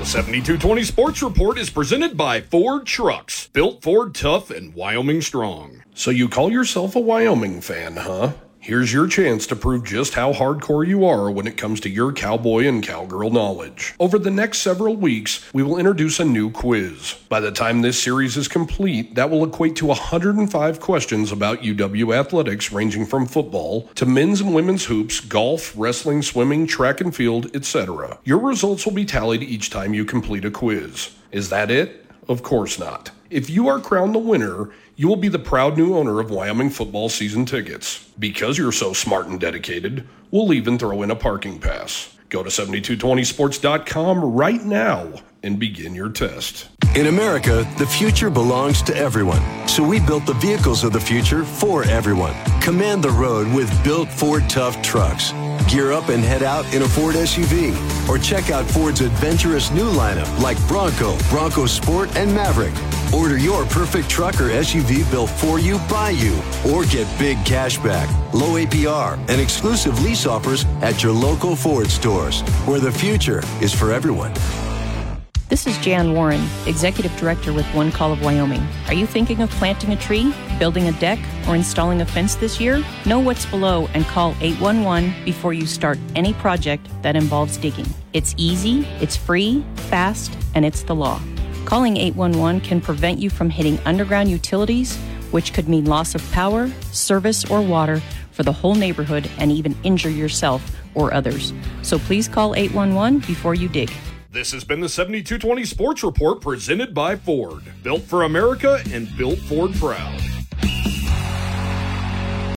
The 7220 Sports Report is presented by Ford Trucks, built Ford tough and Wyoming strong. So you call yourself a Wyoming fan, huh? Here's your chance to prove just how hardcore you are when it comes to your cowboy and cowgirl knowledge. Over the next several weeks, we will introduce a new quiz. By the time this series is complete, that will equate to 105 questions about UW athletics ranging from football to men's and women's hoops, golf, wrestling, swimming, track and field, etc. Your results will be tallied each time you complete a quiz. Is that it? Of course not. If you are crowned the winner, you will be the proud new owner of Wyoming football season tickets. Because you're so smart and dedicated, we'll even throw in a parking pass. Go to 7220sports.com right now and begin your test. In America, the future belongs to everyone. So we built the vehicles of the future for everyone. Command the road with built Ford Tough trucks. Gear up and head out in a Ford SUV. Or check out Ford's adventurous new lineup like Bronco, Bronco Sport, and Maverick. Order your perfect truck or SUV built for you, by you. Or get big cash back, low APR, and exclusive lease offers at your local Ford stores, where the future is for everyone. This is Jan Warren, Executive Director with One Call of Wyoming. Are you thinking of planting a tree, building a deck, or installing a fence this year? Know what's below and call 811 before you start any project that involves digging. It's easy, it's free, fast, and it's the law. Calling 811 can prevent you from hitting underground utilities, which could mean loss of power, service, or water for the whole neighborhood and even injure yourself or others. So please call 811 before you dig. This has been the 7220 Sports Report presented by Ford. Built for America and built Ford proud.